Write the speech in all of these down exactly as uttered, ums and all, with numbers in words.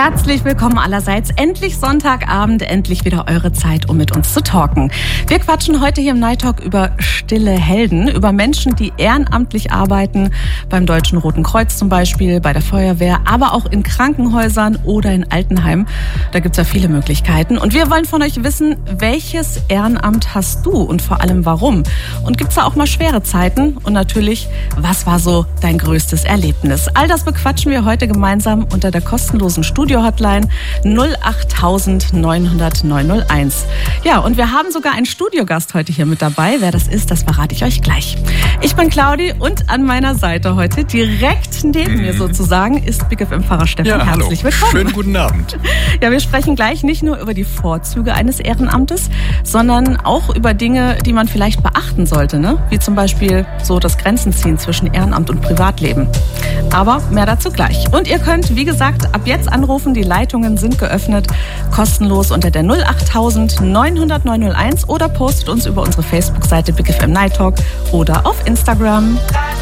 Herzlich willkommen allerseits. Endlich Sonntagabend, endlich wieder eure Zeit, um mit uns zu talken. Wir quatschen heute hier im Night Talk über stille Helden, über Menschen, die ehrenamtlich arbeiten, beim Deutschen Roten Kreuz zum Beispiel, bei der Feuerwehr, aber auch in Krankenhäusern oder in Altenheimen. Da gibt's ja viele Möglichkeiten. Und wir wollen von euch wissen, welches Ehrenamt hast du und vor allem warum? Und gibt's da auch mal schwere Zeiten? Und natürlich, was war so dein größtes Erlebnis? All das bequatschen wir heute gemeinsam unter der kostenlosen Studio-Hotline null acht neunhundert neunhunderteins. Ja, und wir haben sogar einen Studiogast heute hier mit dabei. Wer das ist, das verrate ich euch gleich. Ich bin Claudi und an meiner Seite heute, direkt neben mir sozusagen, ist Big F M-Pfarrer Stefan. Ja, Herzlich hallo. willkommen. Schönen guten Abend. Ja, wir sprechen gleich nicht nur über die Vorzüge eines Ehrenamtes, sondern auch über Dinge, die man vielleicht beachten sollte, ne? Wie zum Beispiel so das Grenzenziehen zwischen Ehrenamt und Privatleben. Aber mehr dazu gleich. Und ihr könnt, wie gesagt, ab jetzt anrufen. Die Leitungen sind geöffnet, kostenlos unter der null acht neunhundert neunhunderteins oder postet uns über unsere Facebook-Seite Big F M Night Talk oder auf Instagram.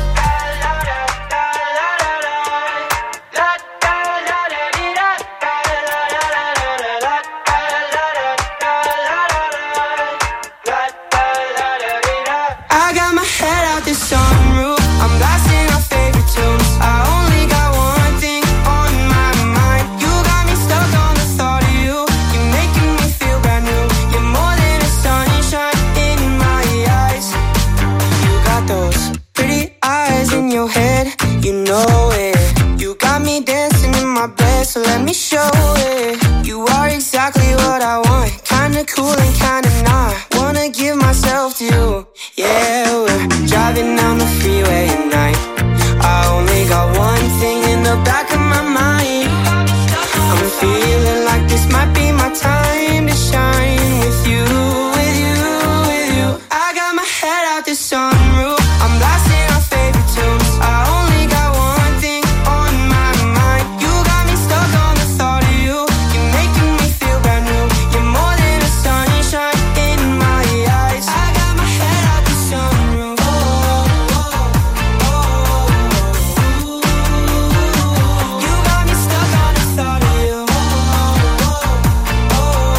So let me show it. You are exactly what I want. Kinda cool and kinda not. Wanna give myself to you. Yeah, we're driving down the freeway at night. I only got one thing in the back of my mind. I'm feeling like this might be my time to shine with you, with you, with you. I got my head out the sunroof. I'm blasting our favorite tunes. I only got one thing on my mind. You got me stuck on the thought of you. You're making me feel brand new. You're more than a sunshine in my eyes. I got my head out the sunroof. Oh, oh, oh, oh. You got me stuck on the thought of you. Oh, oh,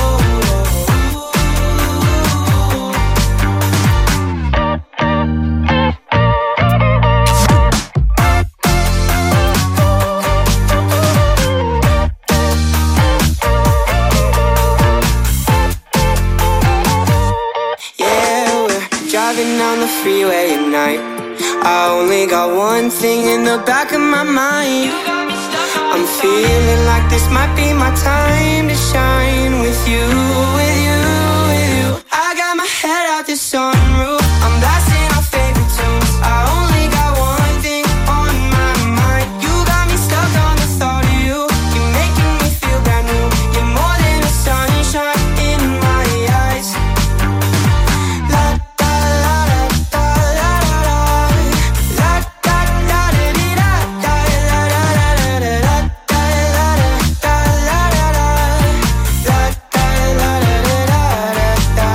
driving down the freeway at night. I only got one thing in the back of my mind. I'm feeling like this might be my time to shine with you, with you, with you. I got my head out the sunroof. I'm blasting our favorite tunes. I only got one thing on my mind. You got me stuck on the thought of you. You're making me feel brand new. You're more than a sunshine in my eyes. La da la da la la la la da da da di da da la la la la la da la da la la la la da la la la da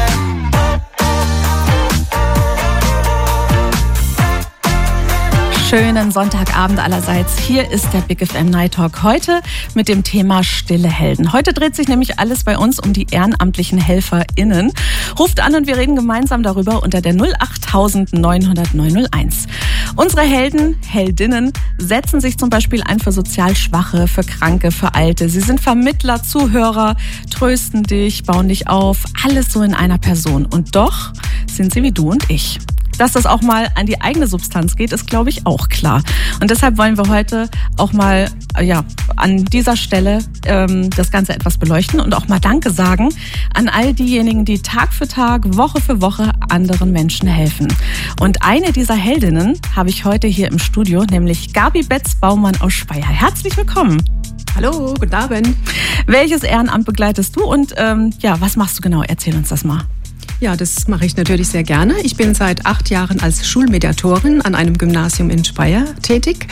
Schönen Sonntagabend allerseits. Hier ist der Big F M Night Talk. Heute mit dem Thema stille Helden. Heute dreht sich nämlich alles bei uns um die ehrenamtlichen HelferInnen. Ruft an und wir reden gemeinsam darüber unter der null acht neunhundert neunhunderteins. Unsere Helden, Heldinnen setzen sich zum Beispiel ein für sozial Schwache, für Kranke, für Alte. Sie sind Vermittler, Zuhörer, trösten dich, bauen dich auf. Alles so in einer Person. Und doch sind sie wie du und ich. Dass das auch mal an die eigene Substanz geht, ist, glaube ich, auch klar. Und deshalb wollen wir heute auch mal ja, an dieser Stelle ähm, das Ganze etwas beleuchten und auch mal Danke sagen an all diejenigen, die Tag für Tag, Woche für Woche anderen Menschen helfen. Und eine dieser Heldinnen habe ich heute hier im Studio, nämlich Gabi Betz-Baumann aus Speyer. Herzlich willkommen. Hallo, guten Abend. Welches Ehrenamt begleitest du und ähm, ja, was machst du genau? Erzähl uns das mal. Ja, das mache ich natürlich sehr gerne. Ich bin seit acht Jahren als Schulmediatorin an einem Gymnasium in Speyer tätig.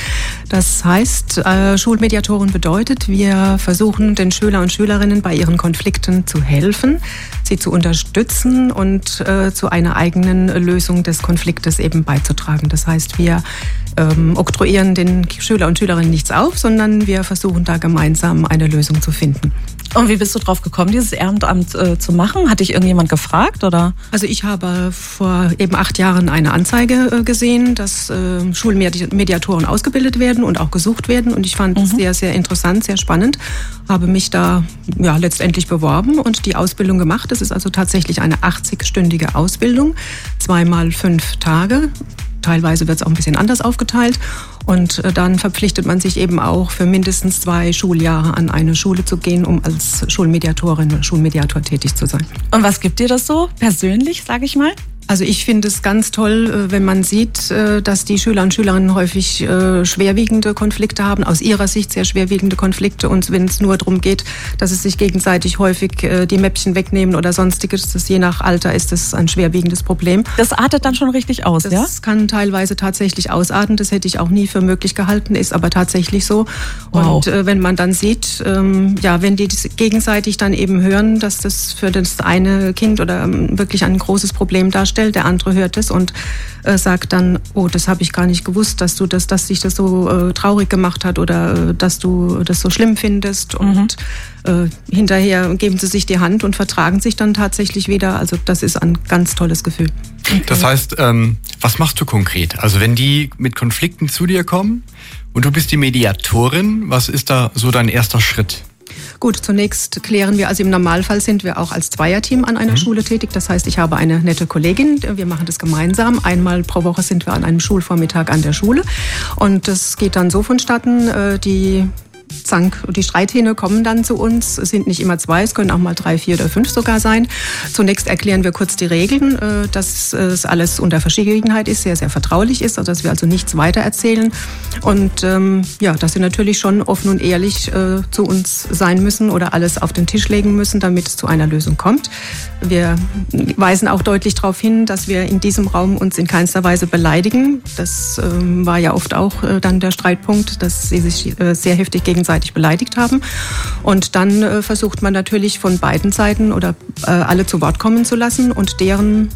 Das heißt, äh, Schulmediatoren bedeutet, wir versuchen den Schüler und Schülerinnen bei ihren Konflikten zu helfen, sie zu unterstützen und äh, zu einer eigenen Lösung des Konfliktes eben beizutragen. Das heißt, wir ähm, oktroyieren den Schüler und Schülerinnen nichts auf, sondern wir versuchen da gemeinsam eine Lösung zu finden. Und wie bist du drauf gekommen, dieses Ehrenamt äh, zu machen? Hat dich irgendjemand gefragt, oder? Also ich habe vor eben acht Jahren eine Anzeige äh, gesehen, dass äh, Schulmediatoren ausgebildet werden und auch gesucht werden. Und ich fand es mhm. sehr, sehr interessant, sehr spannend. Habe mich da ja letztendlich beworben und die Ausbildung gemacht. Es ist also tatsächlich eine achtzig-stündige Ausbildung, zweimal fünf Tage. Teilweise wird es auch ein bisschen anders aufgeteilt. Und dann verpflichtet man sich eben auch für mindestens zwei Schuljahre an eine Schule zu gehen, um als Schulmediatorin oder Schulmediator tätig zu sein. Und was gibt dir das so persönlich, sage ich mal? Also ich finde es ganz toll, wenn man sieht, dass die Schüler und Schülerinnen häufig schwerwiegende Konflikte haben, aus ihrer Sicht sehr schwerwiegende Konflikte. Und wenn es nur darum geht, dass es sich gegenseitig häufig die Mäppchen wegnehmen oder sonstiges, das je nach Alter ist das ein schwerwiegendes Problem. Das artet dann schon richtig aus, das ja? Das kann teilweise tatsächlich ausarten, das hätte ich auch nie für möglich gehalten, ist aber tatsächlich so. Wow. Und äh, wenn man dann sieht, ähm, ja, wenn die gegenseitig dann eben hören, dass das für das eine Kind oder ähm, wirklich ein großes Problem darstellt, der andere hört es und äh, sagt dann, oh, das habe ich gar nicht gewusst, dass du das, dass dich das so äh, traurig gemacht hat oder äh, dass du das so schlimm findest. Mhm. Und äh, hinterher geben sie sich die Hand und vertragen sich dann tatsächlich wieder. Also das ist ein ganz tolles Gefühl. Okay. Das heißt, ähm, was machst du konkret? Also wenn die mit Konflikten zu dir kommen und du bist die Mediatorin, was ist da so dein erster Schritt? Gut, zunächst klären wir, also im Normalfall sind wir auch als Zweierteam an einer mhm. Schule tätig. Das heißt, ich habe eine nette Kollegin, wir machen das gemeinsam. Einmal pro Woche sind wir an einem Schulvormittag an der Schule. Und das geht dann so vonstatten, die Zank, die Streithähne kommen dann zu uns. Es sind nicht immer zwei, es können auch mal drei, vier oder fünf sogar sein. Zunächst erklären wir kurz die Regeln, dass es alles unter Verschwiegenheit ist, sehr, sehr vertraulich ist, also dass wir also nichts weiter erzählen. Und ähm, ja, dass sie natürlich schon offen und ehrlich äh, zu uns sein müssen oder alles auf den Tisch legen müssen, damit es zu einer Lösung kommt. Wir weisen auch deutlich darauf hin, dass wir in diesem Raum uns in keinster Weise beleidigen. Das ähm, war ja oft auch äh, dann der Streitpunkt, dass sie sich äh, sehr heftig gegenseitig beleidigt haben. Und dann äh, versucht man natürlich von beiden Seiten oder äh, alle zu Wort kommen zu lassen und deren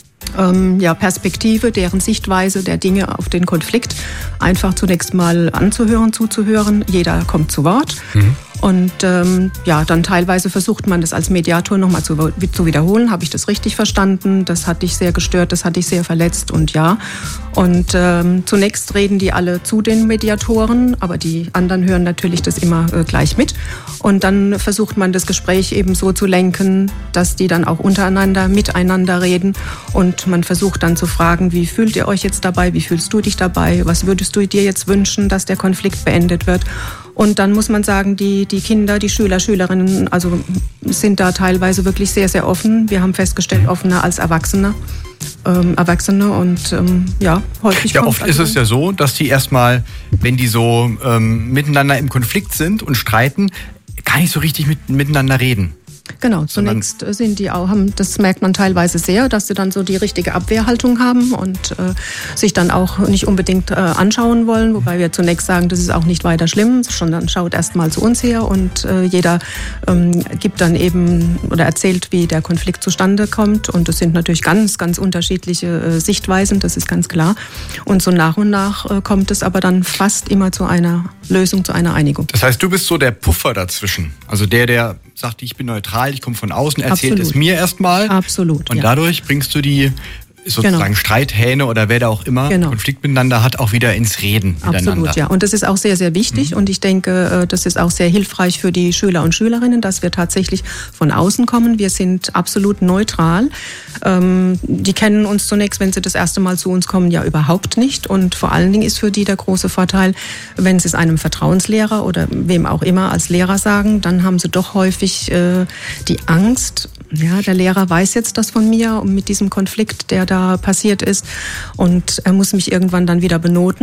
ähm, ja, Perspektive, deren Sichtweise der Dinge auf den Konflikt einfach zunächst mal anzuhören, zuzuhören. Jeder kommt zu Wort. Mhm. Und ähm, ja, dann teilweise versucht man das als Mediator nochmal zu, zu wiederholen. Habe ich das richtig verstanden? Das hat dich sehr gestört, das hat dich sehr verletzt und ja. Und ähm, zunächst reden die alle zu den Mediatoren, aber die anderen hören natürlich das immer äh, gleich mit. Und dann versucht man das Gespräch eben so zu lenken, dass die dann auch untereinander, miteinander reden. Und man versucht dann zu fragen, wie fühlt ihr euch jetzt dabei? Wie fühlst du dich dabei? Was würdest du dir jetzt wünschen, dass der Konflikt beendet wird? Und dann muss man sagen, die, die Kinder, die Schüler, Schülerinnen, also sind da teilweise wirklich sehr, sehr offen. Wir haben festgestellt, offener als Erwachsene. Ähm, Erwachsene und ähm, ja, häufig. Ja, oft also ist es ja so, dass die erstmal, wenn die so ähm, miteinander im Konflikt sind und streiten, gar nicht so richtig mit, miteinander reden. Genau, zunächst sind die auch, haben, das merkt man teilweise sehr, dass sie dann so die richtige Abwehrhaltung haben und äh, sich dann auch nicht unbedingt äh, anschauen wollen, wobei wir zunächst sagen, das ist auch nicht weiter schlimm, sondern schaut erst mal zu uns her und äh, jeder ähm, gibt dann eben oder erzählt, wie der Konflikt zustande kommt und das sind natürlich ganz, ganz unterschiedliche äh, Sichtweisen, das ist ganz klar und so nach und nach äh, kommt es aber dann fast immer zu einer Lösung, zu einer Einigung. Das heißt, du bist so der Puffer dazwischen, also der, der sagt, ich bin neutral, ich komme von außen, erzählt Absolut. es mir erstmal. Absolut. Und ja. dadurch bringst du die sozusagen genau. Streithähne oder wer da auch immer genau. Konflikt miteinander hat, auch wieder ins Reden miteinander. Absolut, ja. Und das ist auch sehr, sehr wichtig. Mhm. Und ich denke, das ist auch sehr hilfreich für die Schüler und Schülerinnen, dass wir tatsächlich von außen kommen. Wir sind absolut neutral. Ähm, die kennen uns zunächst, wenn sie das erste Mal zu uns kommen, ja überhaupt nicht. Und vor allen Dingen ist für die der große Vorteil, wenn sie es einem Vertrauenslehrer oder wem auch immer als Lehrer sagen, dann haben sie doch häufig äh, die Angst, ja, der Lehrer weiß jetzt das von mir und mit diesem Konflikt, der da passiert ist und er muss mich irgendwann dann wieder benoten.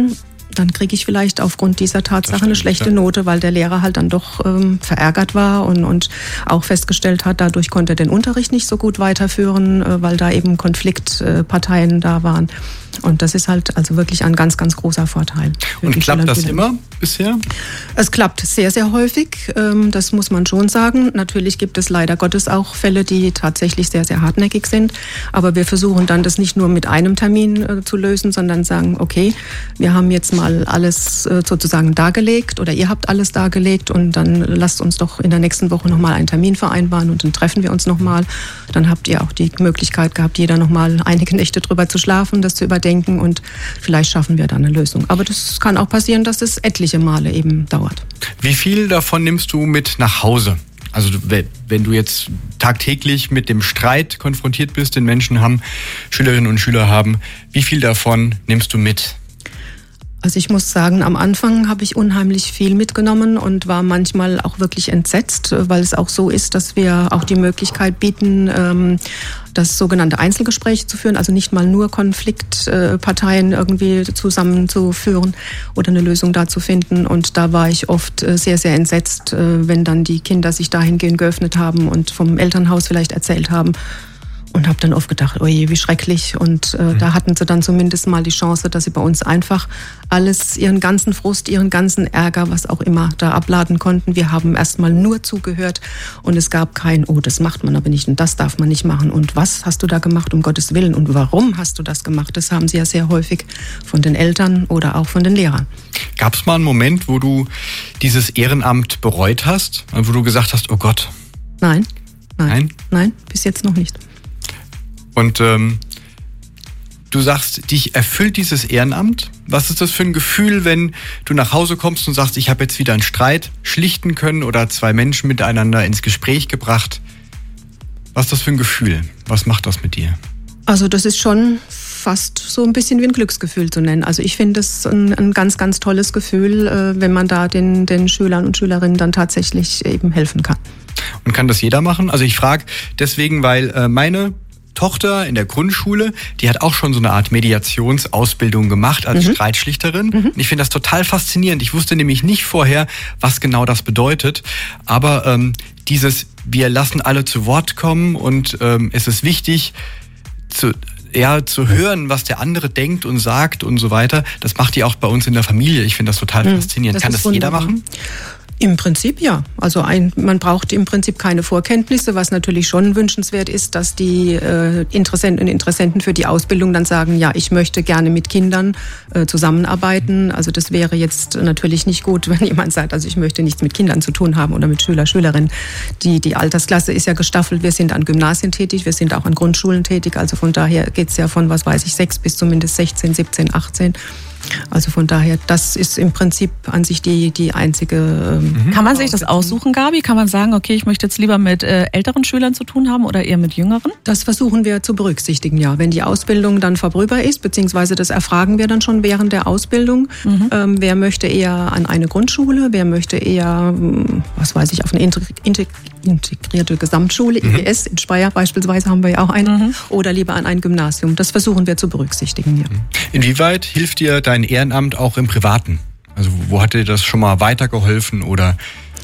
dann kriege ich vielleicht aufgrund dieser Tatsache eine schlechte ja. Note, weil der Lehrer halt dann doch ähm, verärgert war und, und auch festgestellt hat, dadurch konnte er den Unterricht nicht so gut weiterführen, äh, weil da eben Konfliktparteien äh, da waren. Und das ist halt also wirklich ein ganz, ganz großer Vorteil. Und klappt das immer bisher? Es klappt sehr, sehr häufig. Das muss man schon sagen. Natürlich gibt es leider Gottes auch Fälle, die tatsächlich sehr, sehr hartnäckig sind. Aber wir versuchen dann, das nicht nur mit einem Termin zu lösen, sondern sagen, okay, wir haben jetzt mal alles sozusagen dargelegt oder ihr habt alles dargelegt und dann lasst uns doch in der nächsten Woche nochmal einen Termin vereinbaren und dann treffen wir uns nochmal. Dann habt ihr auch die Möglichkeit gehabt, jeder nochmal einige Nächte drüber zu schlafen, das zu überdenken. Denken und vielleicht schaffen wir da eine Lösung. Aber das kann auch passieren, dass es etliche Male eben dauert. Wie viel davon nimmst du mit nach Hause? Also wenn du jetzt tagtäglich mit dem Streit konfrontiert bist, den Menschen haben, Schülerinnen und Schüler haben, wie viel davon nimmst du mit? Also ich muss sagen, am Anfang habe ich unheimlich viel mitgenommen und war manchmal auch wirklich entsetzt, weil es auch so ist, dass wir auch die Möglichkeit bieten, das sogenannte Einzelgespräch zu führen, also nicht mal nur Konfliktparteien irgendwie zusammenzuführen oder eine Lösung da zu finden. Und da war ich oft sehr, sehr entsetzt, wenn dann die Kinder sich dahingehend geöffnet haben und vom Elternhaus vielleicht erzählt haben. Und habe dann oft gedacht, oh je, wie schrecklich. Und äh, mhm. da hatten sie dann zumindest mal die Chance, dass sie bei uns einfach alles, ihren ganzen Frust, ihren ganzen Ärger, was auch immer, da abladen konnten. Wir haben erstmal nur zugehört und es gab kein, oh, das macht man aber nicht und das darf man nicht machen. Und was hast du da gemacht, um Gottes Willen? Und warum hast du das gemacht? Das haben sie ja sehr häufig von den Eltern oder auch von den Lehrern. Gab es mal einen Moment, wo du dieses Ehrenamt bereut hast? Wo du gesagt hast, oh Gott? Nein, nein, nein, nein, bis jetzt noch nicht. Und ähm, du sagst, dich erfüllt dieses Ehrenamt. Was ist das für ein Gefühl, wenn du nach Hause kommst und sagst, ich habe jetzt wieder einen Streit schlichten können oder zwei Menschen miteinander ins Gespräch gebracht? Was ist das für ein Gefühl? Was macht das mit dir? Also das ist schon fast so ein bisschen wie ein Glücksgefühl zu nennen. Also ich finde es ein, ein ganz, ganz tolles Gefühl, wenn man da den, den Schülern und Schülerinnen dann tatsächlich eben helfen kann. Und kann das jeder machen? Also ich frage deswegen, weil äh, meine Tochter in der Grundschule, die hat auch schon so eine Art Mediationsausbildung gemacht als mhm. Streitschlichterin. Mhm. Und ich finde das total faszinierend. Ich wusste nämlich nicht vorher, was genau das bedeutet. Aber ähm, dieses, wir lassen alle zu Wort kommen und ähm, es ist wichtig, zu, ja, zu hören, was der andere denkt und sagt und so weiter. Das macht die auch bei uns in der Familie. Ich finde das total mhm. faszinierend. Das Kann das wunderbar. Jeder machen? Im Prinzip ja. Also ein, man braucht im Prinzip keine Vorkenntnisse, was natürlich schon wünschenswert ist, dass die äh, Interessenten und Interessenten für die Ausbildung dann sagen, ja, ich möchte gerne mit Kindern äh, zusammenarbeiten. Also das wäre jetzt natürlich nicht gut, wenn jemand sagt, also ich möchte nichts mit Kindern zu tun haben oder mit Schüler, Schülerinnen. Die, die Altersklasse ist ja gestaffelt. Wir sind an Gymnasien tätig, wir sind auch an Grundschulen tätig. Also von daher geht's ja von, was weiß ich, sechs bis zumindest sechzehn, siebzehn, achtzehn. Also von daher, das ist im Prinzip an sich die, die einzige... Ähm, Kann man sich das aussuchen, Gabi? Kann man sagen, okay, ich möchte jetzt lieber mit äh, älteren Schülern zu tun haben oder eher mit jüngeren? Das versuchen wir zu berücksichtigen, ja. Wenn die Ausbildung dann vorüber ist, beziehungsweise das erfragen wir dann schon während der Ausbildung. Mhm. Ähm, wer möchte eher an eine Grundschule, wer möchte eher, was weiß ich, auf eine integrierte Gesamtschule, mhm. I G S, in Speyer beispielsweise haben wir ja auch eine, mhm. oder lieber an ein Gymnasium. Das versuchen wir zu berücksichtigen, ja. Inwieweit hilft dir dein Ehrenamt auch im Privaten? Also wo hat dir das schon mal weitergeholfen oder?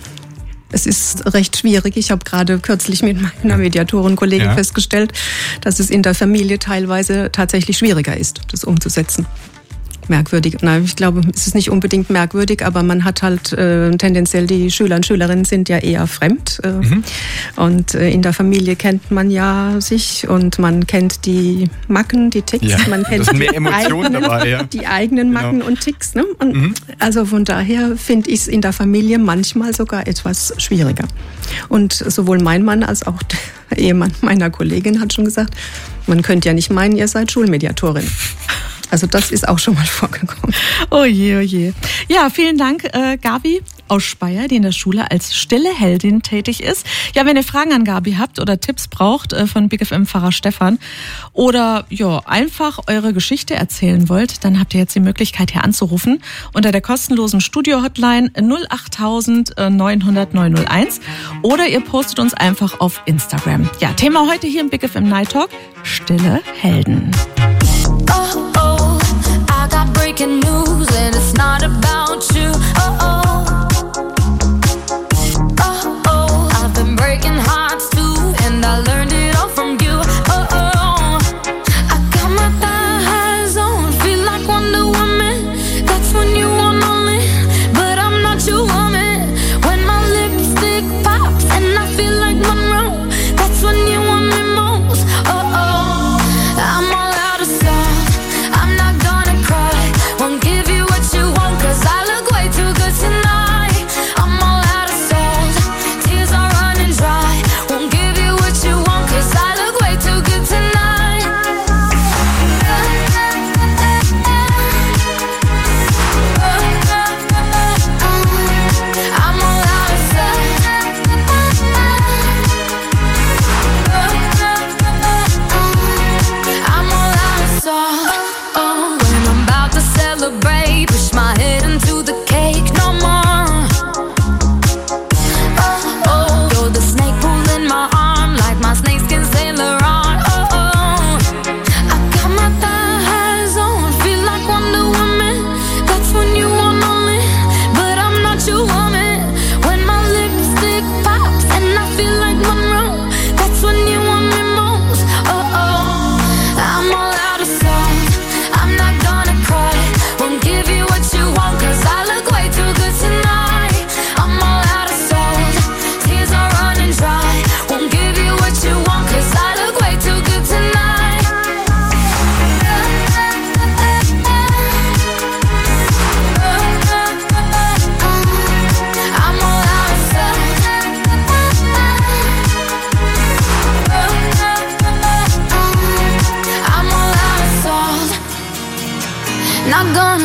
Es ist recht schwierig. Ich habe gerade kürzlich mit meiner Mediatorenkollegin ja. festgestellt, dass es in der Familie teilweise tatsächlich schwieriger ist, das umzusetzen. Merkwürdig. Nein, ich glaube, es ist nicht unbedingt merkwürdig, aber man hat halt äh, tendenziell, die Schüler und Schülerinnen sind ja eher fremd. Äh, mhm. Und äh, in der Familie kennt man ja sich und man kennt die Macken, die Ticks. Ja, man kennt das sind mehr Emotionen eigenen, dabei, ja. die eigenen Macken genau. und Ticks. Ne? Und mhm. also von daher finde ich es in der Familie manchmal sogar etwas schwieriger. Und sowohl mein Mann als auch der Ehemann meiner Kollegin hat schon gesagt, man könnte ja nicht meinen, ihr seid Schulmediatorin. Also das ist auch schon mal vorgekommen. Oh je, oh je. Ja, vielen Dank, äh, Gabi aus Speyer, die in der Schule als stille Heldin tätig ist. Ja, wenn ihr Fragen an Gabi habt oder Tipps braucht äh, von Big F M-Pfarrer Stefan oder ja einfach eure Geschichte erzählen wollt, dann habt ihr jetzt die Möglichkeit, hier anzurufen unter der kostenlosen Studio-Hotline null acht neun null null neun null eins oder ihr postet uns einfach auf Instagram. Ja, Thema heute hier im Big F M Night Talk, stille Helden. Oh, oh, I got breaking news and it's not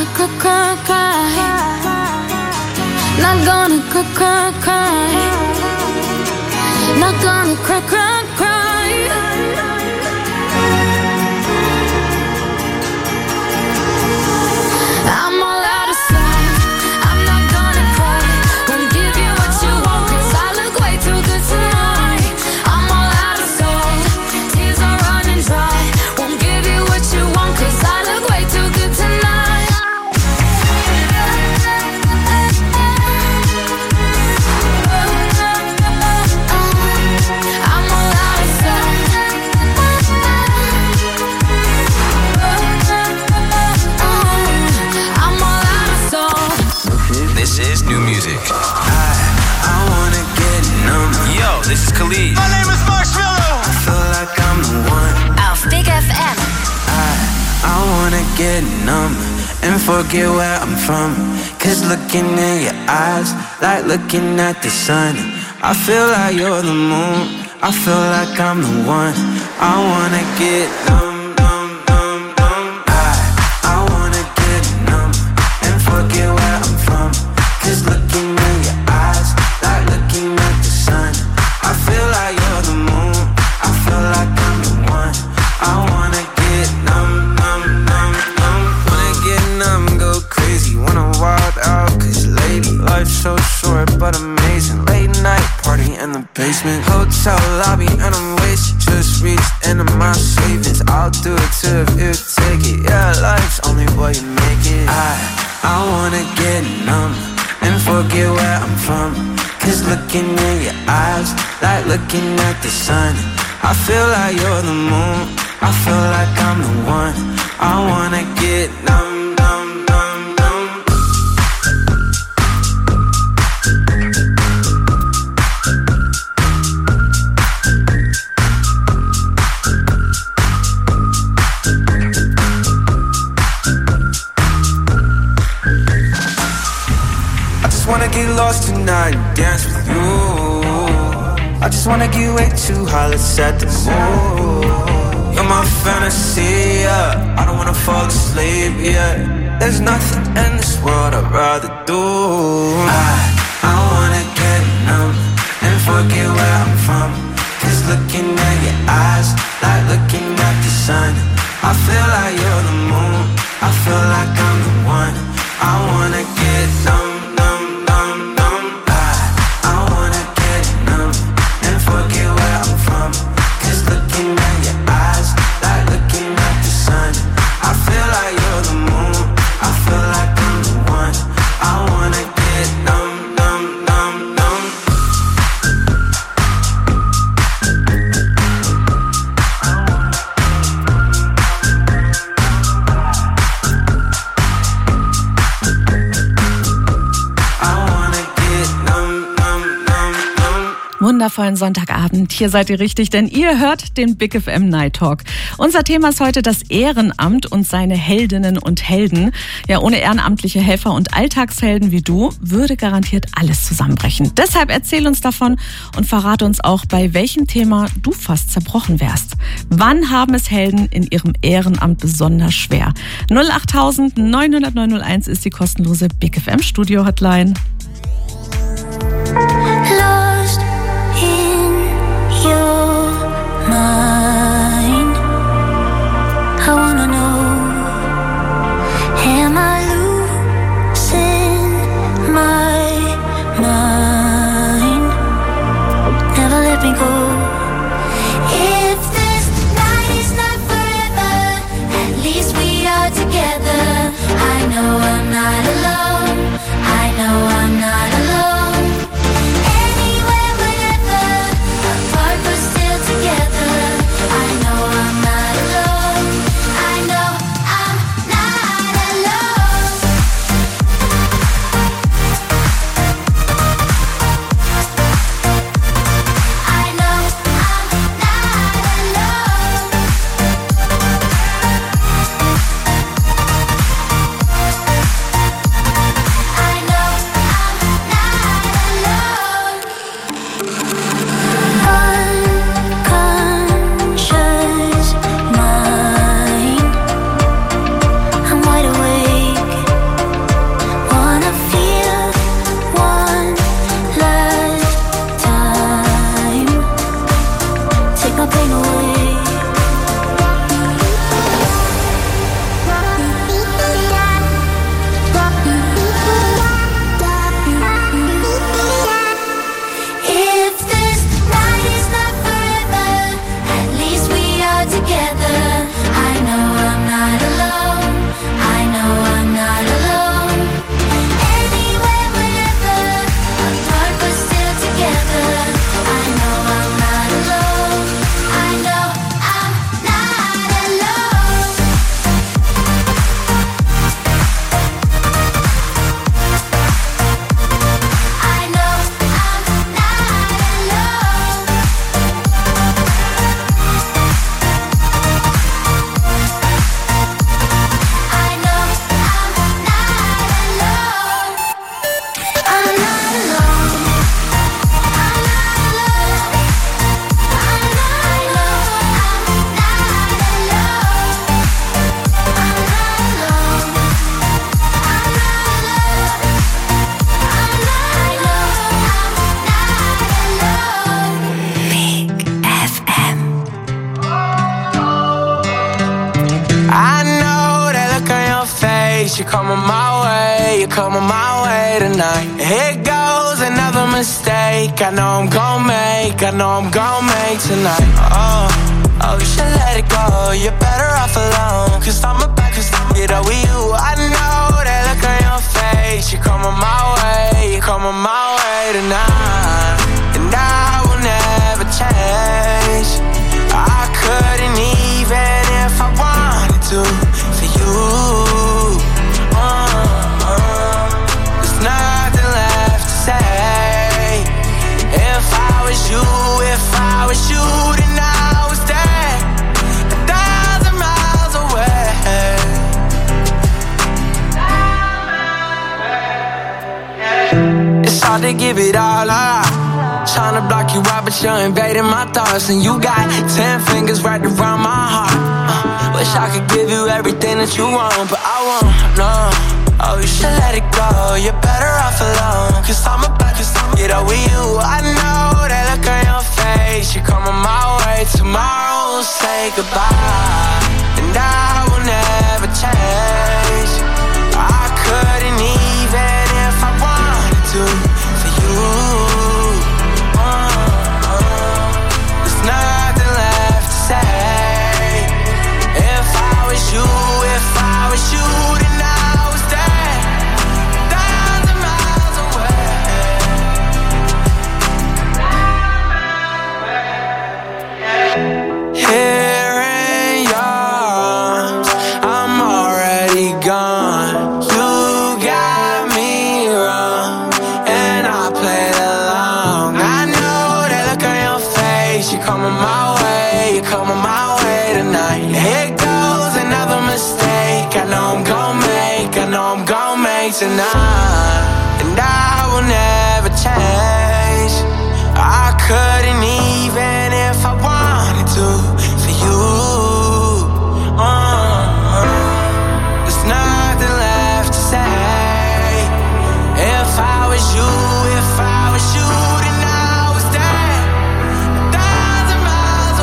gonna cry, cry, cry. Not gonna cry, cry, cry. Not gonna cry, cry, cry. I'm all out of sight. I'm not gonna cry. Gonna give you what you want, 'cause I look way too good tonight. I'm all out of soul. Tears are running dry. Won't give you what you want, 'cause I look way too good tonight. I'm all out of sight. I'm all out of soul. This is new music. I, I wanna get numb. Yo, this is Khalid. My name is Marshmello. I feel like I'm the one. Auf Big F M. I, I wanna get numb and forget where I'm from. 'Cause looking in your eyes, like looking at the sun. I feel like you're the moon. I feel like I'm the one. I wanna get numb, numb, numb, numb. I, I wanna get numb and forget where I'm from. 'Cause looking in your eyes, like looking at the sun. I feel like you're the moon. I feel like I'm the one. I wanna get numb, numb, numb, numb. Wanna get numb, go crazy. Wanna wild out, 'cause lady, life's so short but amazing. Late night party in the basement. Hotel lobby and I'm wasted. Just reached into my savings. I'll do it too if you take it. Yeah, life's only what you make it. I, I wanna get numb and forget where I'm from. 'Cause looking in your eyes, like looking at the sun. I feel like you're the moon. I feel like I'm the one. I wanna get numb, numb, numb, numb. I just wanna get lost tonight and dance with you. I just wanna get way too high, let's set the mood. You're my fantasy, yeah. I don't wanna fall asleep, yeah. There's nothing in this world I'd rather do. I, I wanna get numb and forget where I'm from. 'Cause looking at your eyes, like looking at the sun. I feel like you're the moon. I feel like I'm the one. I wanna get numb, numb, numb, numb. I, I wanna get numb and forget where I'm from. 'Cause looking at your eyes, like looking at the sun. I feel like you're the moon. I feel like I'm the one. I wanna get numb, numb, numb, numb. I wanna get numb, numb, numb, numb. Wundervollen Sonntagabend. Hier seid ihr richtig, denn ihr hört den Big F M Night Talk. Unser Thema ist heute das Ehrenamt und seine Heldinnen und Helden. Ja, ohne ehrenamtliche Helfer und Alltagshelden wie du würde garantiert alles zusammenbrechen. Deshalb erzähl uns davon und verrate uns auch, bei welchem Thema du fast zerbrochen wärst. Wann haben es Helden in ihrem Ehrenamt besonders schwer? null acht neun null null neun null eins ist die kostenlose Big F M Studio Hotline. Lost in your mind. I wanna know, am I losing my mind? Never let me go. If this night is not forever, at least we are together. I know I'm not alone. I know I'm face. You're coming my way, you're coming my way tonight. Here goes another mistake. I know I'm gon' make, I know I'm gon' make tonight. Oh, oh, you should let it go. You're better off alone. Cause I'm about to get up with you. I know that look on your face. You're coming my way, you're coming my way tonight. And I will never change. I couldn't even if I wanted to for you. Uh, uh, there's nothing left to say. If I was you, if I was you, then I was there, a thousand miles away. It's hard to give it all up. Tryna block you out, but you're invading my thoughts. And you got ten fingers wrapped around my heart. uh, Wish I could give you everything that you want, but I won't, no. Oh, you should let it go, you're better off alone. Cause I'm about to get up with you. I know that look on your face. You're coming my way, tomorrow we'll say goodbye. And I will never change. I couldn't even if I wanted to for you. Nothing left to say. If I was you, if I was you, then I was there, a thousand miles away. Here in your arms, I'm already gone. You got me wrong, and I played along. I know that look on your face. You're coming my way, you're coming my way tonight. Here goes another mistake. I know I'm gon' make, I know I'm gon' make tonight. And I will never change. I couldn't even if I wanted to for you. Uh, there's nothing left to say. If I was you, if I was you, then I was there, a thousand miles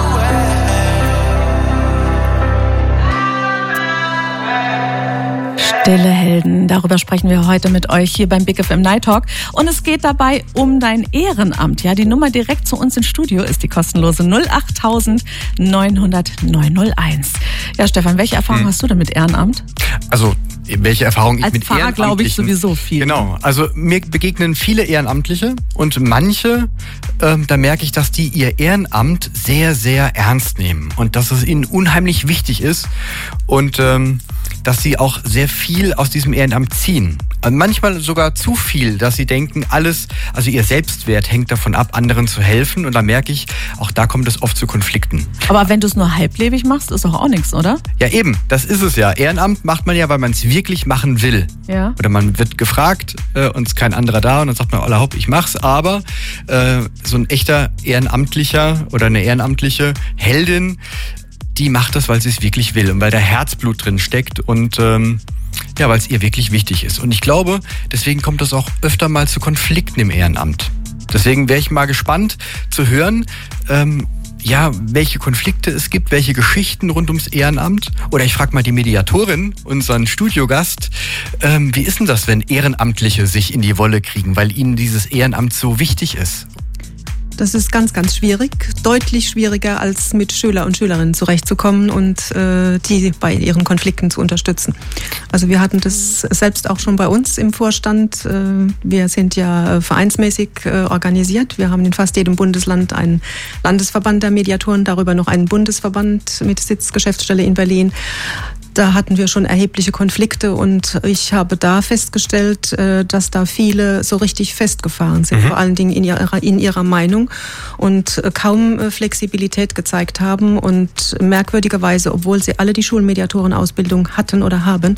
away. Stille Helden, darüber sprechen wir heute mit euch hier beim Big F M Night Talk. Und es geht dabei um dein Ehrenamt. Ja, die Nummer direkt zu uns ins Studio ist die kostenlose null acht neunhundert neunhunderteins. Ja, Stefan, welche Erfahrung hm. hast du denn mit Ehrenamt? Also welche Erfahrung ich Als mit Pfarrer glaube ich Ehrenamtlichen... sowieso viel. Genau, also mir begegnen viele Ehrenamtliche und manche, ähm, da merke ich, dass die ihr Ehrenamt sehr, sehr ernst nehmen und dass es ihnen unheimlich wichtig ist und ähm, dass sie auch sehr viel aus diesem Ehrenamt ziehen. Und manchmal sogar zu viel, dass sie denken, alles, also ihr Selbstwert hängt davon ab, anderen zu helfen. Und da merke ich, auch da kommt es oft zu Konflikten. Aber wenn du es nur halblebig machst, ist doch auch nichts, oder? Ja eben, das ist es ja. Ehrenamt macht man ja, weil man es wirklich machen will. Ja. Oder man wird gefragt äh, und ist kein anderer da und dann sagt man, oh, hopp, ich mach's. Aber äh, so ein echter Ehrenamtlicher oder eine ehrenamtliche Heldin, die macht das, weil sie es wirklich will und weil da Herzblut drin steckt und ähm, ja, weil es ihr wirklich wichtig ist. Und ich glaube, deswegen kommt es auch öfter mal zu Konflikten im Ehrenamt. Deswegen wäre ich mal gespannt zu hören, ähm, ja, welche Konflikte es gibt, welche Geschichten rund ums Ehrenamt. Oder ich frage mal die Mediatorin, unseren Studiogast, ähm, wie ist denn das, wenn Ehrenamtliche sich in die Wolle kriegen, weil ihnen dieses Ehrenamt so wichtig ist? Das ist ganz, ganz schwierig. Deutlich schwieriger, als mit Schüler und Schülerinnen zurechtzukommen und äh, die bei ihren Konflikten zu unterstützen. Also wir hatten das selbst auch schon bei uns im Vorstand. Äh, wir sind ja vereinsmäßig äh, organisiert. Wir haben in fast jedem Bundesland einen Landesverband der Mediatoren, darüber noch einen Bundesverband mit Sitz, Geschäftsstelle in Berlin. Da hatten wir schon erhebliche Konflikte und ich habe da festgestellt, dass da viele so richtig festgefahren sind, mhm. vor allen Dingen in ihrer, in ihrer Meinung und kaum Flexibilität gezeigt haben und merkwürdigerweise, obwohl sie alle die Schulmediatorenausbildung hatten oder haben,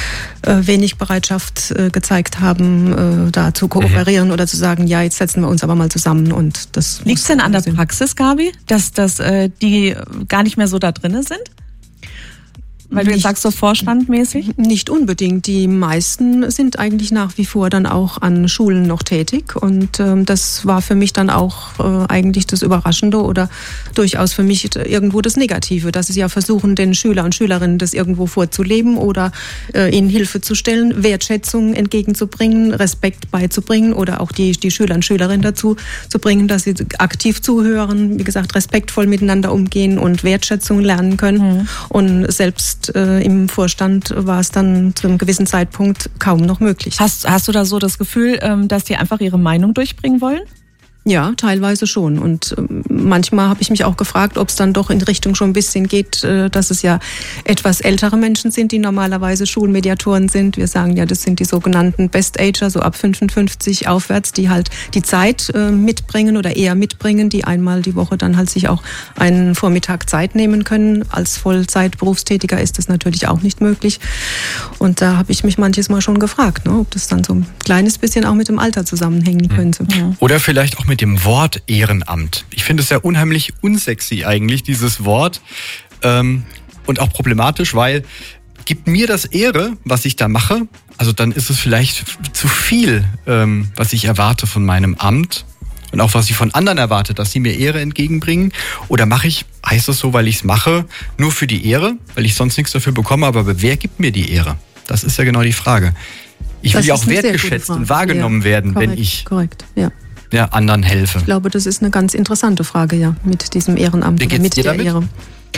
wenig Bereitschaft gezeigt haben, da zu kooperieren mhm. oder zu sagen, ja, jetzt setzen wir uns aber mal zusammen und das. Liegt es denn an der Praxis, Gabi, dass, dass die gar nicht mehr so da drinne sind? Weil du jetzt Nicht- sagst, so vorstandmäßig? Nicht unbedingt. Die meisten sind eigentlich nach wie vor dann auch an Schulen noch tätig. Und ähm, das war für mich dann auch äh, eigentlich das Überraschende oder durchaus für mich irgendwo das Negative, dass sie ja versuchen, den Schüler und Schülerinnen das irgendwo vorzuleben oder äh, ihnen Hilfe zu stellen, Wertschätzung entgegenzubringen, Respekt beizubringen oder auch die, die Schüler und Schülerinnen dazu zu bringen, dass sie aktiv zuhören, wie gesagt, respektvoll miteinander umgehen und Wertschätzung lernen können. Mhm. Und selbst äh, im Vorstand war es dann zu einem gewissen Zeitpunkt kaum noch möglich. Hast, hast du da so das Gefühl, ähm, dass die einfach ihre Meinung durchbringen wollen? Ja, teilweise schon. Und ähm, manchmal habe ich mich auch gefragt, ob es dann doch in Richtung schon ein bisschen geht, äh, dass es ja etwas ältere Menschen sind, die normalerweise Schulmediatoren sind. Wir sagen ja, das sind die sogenannten Best-Ager, so ab fünfundfünfzig aufwärts, die halt die Zeit äh, mitbringen oder eher mitbringen, die einmal die Woche dann halt sich auch einen Vormittag Zeit nehmen können. Als Vollzeit-Berufstätiger ist das natürlich auch nicht möglich. Und da habe ich mich manches Mal schon gefragt, ne, ob das dann so ein kleines bisschen auch mit dem Alter zusammenhängen könnte. Ja. Oder vielleicht auch mit dem Wort Ehrenamt. Ich finde es ja unheimlich unsexy eigentlich, dieses Wort. Ähm, und auch problematisch, weil gibt mir das Ehre, was ich da mache, also dann ist es vielleicht zu viel, ähm, was ich erwarte von meinem Amt und auch was ich von anderen erwarte, dass sie mir Ehre entgegenbringen. Oder mache ich, heißt das so, weil ich es mache, nur für die Ehre, weil ich sonst nichts dafür bekomme, aber wer gibt mir die Ehre? Das ist ja genau die Frage. Ich will Das ja ist auch eine sehr wertgeschätzt gute und Frage. wahrgenommen Ja, werden, korrekt, wenn ich Korrekt, ja. ja, anderen helfe. Ich glaube, das ist eine ganz interessante Frage, ja, mit diesem Ehrenamt Wie oder geht's mit dir der damit? Ehre.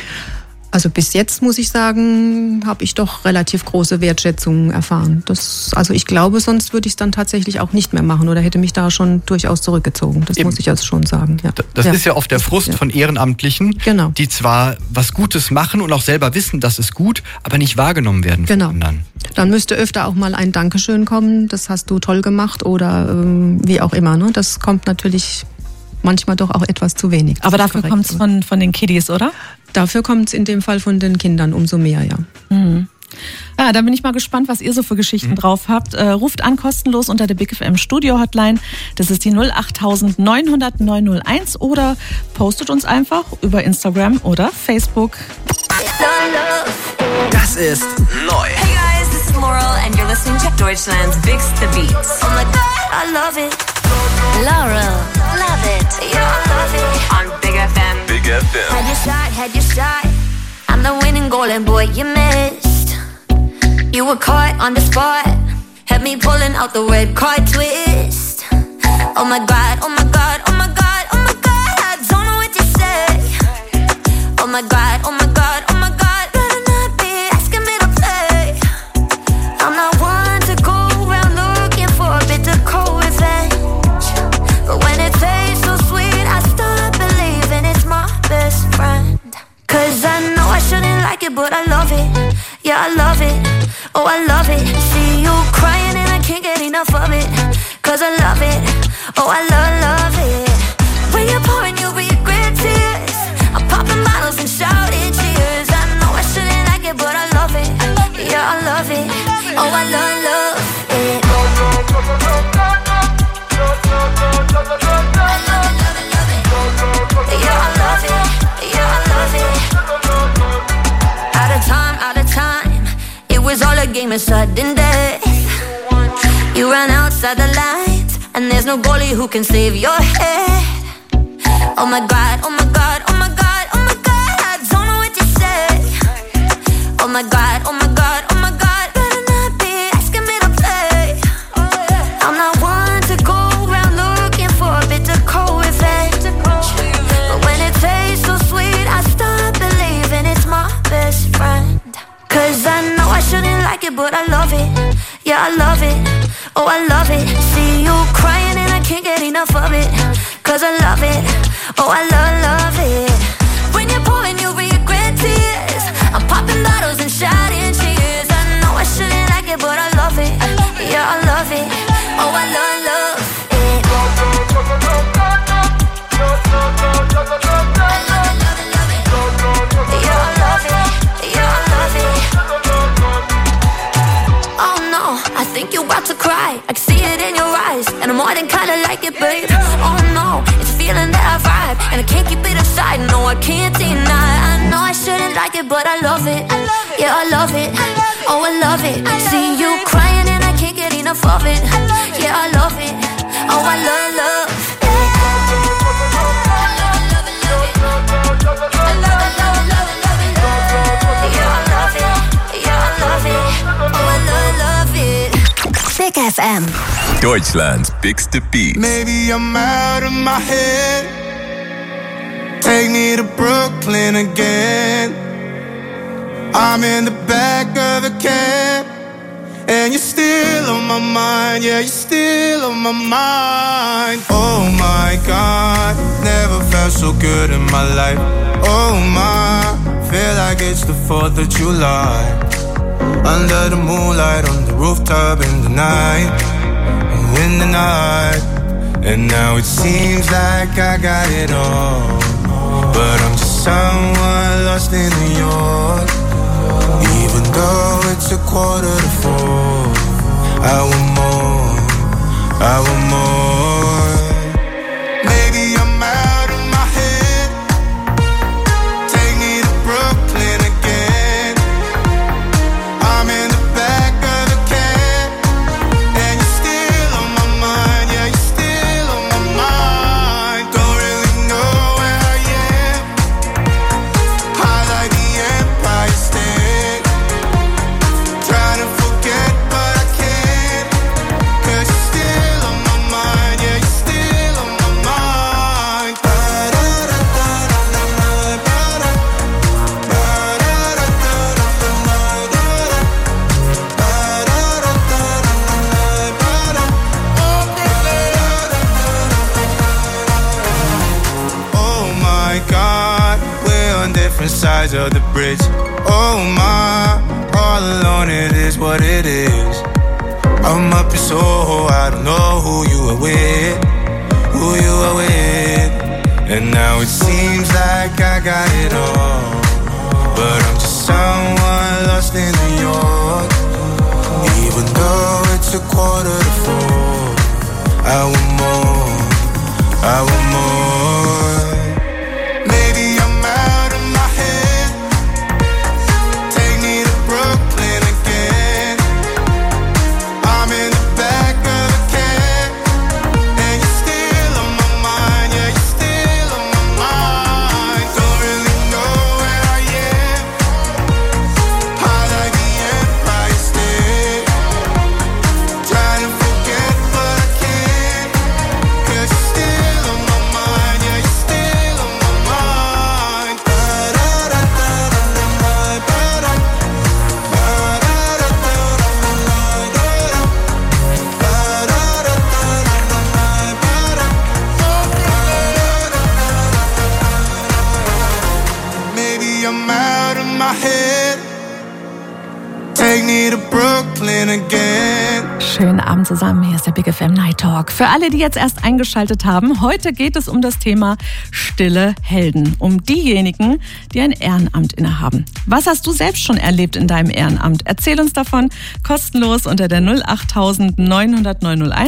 Also bis jetzt, muss ich sagen, habe ich doch relativ große Wertschätzung erfahren. Das, also ich glaube, sonst würde ich es dann tatsächlich auch nicht mehr machen oder hätte mich da schon durchaus zurückgezogen. Das Eben. muss ich jetzt schon sagen. Ja. Das ja. ist ja oft der Frust Ja. von Ehrenamtlichen, Genau. die zwar was Gutes machen und auch selber wissen, das ist gut, aber nicht wahrgenommen werden Genau. von anderen. Dann müsste öfter auch mal ein Dankeschön kommen, das hast du toll gemacht oder ähm, wie auch immer. Ne? Das kommt natürlich manchmal doch auch etwas zu wenig. Das Aber ist dafür korrekt. kommt es von, von den Kiddies, oder? Dafür kommt es in dem Fall von den Kindern umso mehr, ja. Mhm. Ja, da bin ich mal gespannt, was ihr so für Geschichten mhm. drauf habt. Äh, ruft an kostenlos unter der Big F M Studio Hotline. Das ist die null acht neunhundert neunhunderteins oder postet uns einfach über Instagram oder Facebook. Das ist neu. Hey guys, this is Laurel and you're listening to Deutschland's Bigs the Beats. Oh my god, I love it. Laurel, love it. Yeah, I love it. On Big F M. Big F M. Had your shot, had your shot. I'm the winning golden boy you missed. You were caught on the spot. Had me pulling out the red card twist. Oh my god, oh my god, oh my god, oh my god. I don't know what to say. Oh my god, oh my god, oh my god. Better not be asking me to play. I'm not one to go around looking for a bit of cold revenge. But when it tastes so sweet, I start believing it's my best friend. Cause I know I shouldn't like it, but I love it. Yeah, I love it. Oh, I love it. See you crying and I can't get enough of it. Cause I love it. Oh, I love, love it. When you're pouring, you regret tears. I'm popping bottles and shouting cheers. I know I shouldn't like it, but I love it. Yeah, I love it. Oh, I love, love it. I love it, love it, love it. Yeah, I love it. Yeah, I love it. Out of time, out of time. It was all a game of sudden death. You ran outside the lines, and there's no goalie who can save your head. Oh my god, oh my god, oh my god, oh my god, I don't know what to say. Oh my god, oh my god, oh my god, better not be asking me to play. I'm not one to go around looking for a bit of cold revenge. But when it tastes so sweet, I start believing it's my best friend. Cause I know I shouldn't like it, but I love it. Yeah, I love it. Oh, I love it. See you crying and I can't get enough of it. Cause I love it. Oh, I love, love it. When you're pouring, you regret tears. I'm popping bottles and shouting cheers. I know I shouldn't like it, but I love it. Yeah, I love it. Oh, I love, love it. I love it, love it, love it. Yeah, I love it. Yeah, I love it. Oh no, I think you're about to cry. I can see it in your eyes, and I'm more than kinda like it, babe. Oh no, it's a feeling that I vibe, and I can't keep it aside. No, I can't deny. I know I shouldn't like it, but I love it. Yeah, I love it. See you crying and I can't get enough of it. Yeah, I love it. Oh, I love, love. Big F M. Deutschlands biggste Beat. Maybe I'm out of my head. Take me to Brooklyn again. I'm in the back of a cab, and you're still on my mind. Yeah, you're still on my mind. Oh my God, never felt so good in my life. Oh my, feel like it's the fourth of July. Under the moonlight, on the rooftop in the night, in the night. And now it seems like I got it all, but I'm just someone lost in New York. Even though it's a quarter to four, I want more, I want more. Maybe I'm out of my head. Take me to Brooklyn again. I'm in the back of a cab, and you're still on my mind. Yeah, you're still on my mind. Don't really know where I am. High like the Empire State. Trying to forget, but I can't. 'Cause you're still on my mind. Yeah, you're still on my mind. Oh my God, we're on different sides of the bridge. Oh my, all alone it is what it is. I'm up in Soho, I don't know who you are with, who you are with. And now it seems like I got it all, but I'm just someone lost in New York. Even though it's a quarter to four, I want more, I want more. Maybe I'm out of my head. Take me to Brooklyn again. I'm in the back of a cab, and you're still on my mind. Yeah, you're still on my mind. Don't really know where I am. High like the Empire State. Trying to forget, but I can't. 'Cause you're still on my mind. Yeah, you're still on my mind. Maybe I'm out of my head. Take me to Brooklyn again. Schönen Abend zusammen, hier ist der Big F M Night Talk. Für alle, die jetzt erst eingeschaltet haben, heute geht es um das Thema stille Helden. Um diejenigen, die ein Ehrenamt innehaben. Was hast du selbst schon erlebt in deinem Ehrenamt? Erzähl uns davon kostenlos unter der null acht neunhundert neunhunderteins.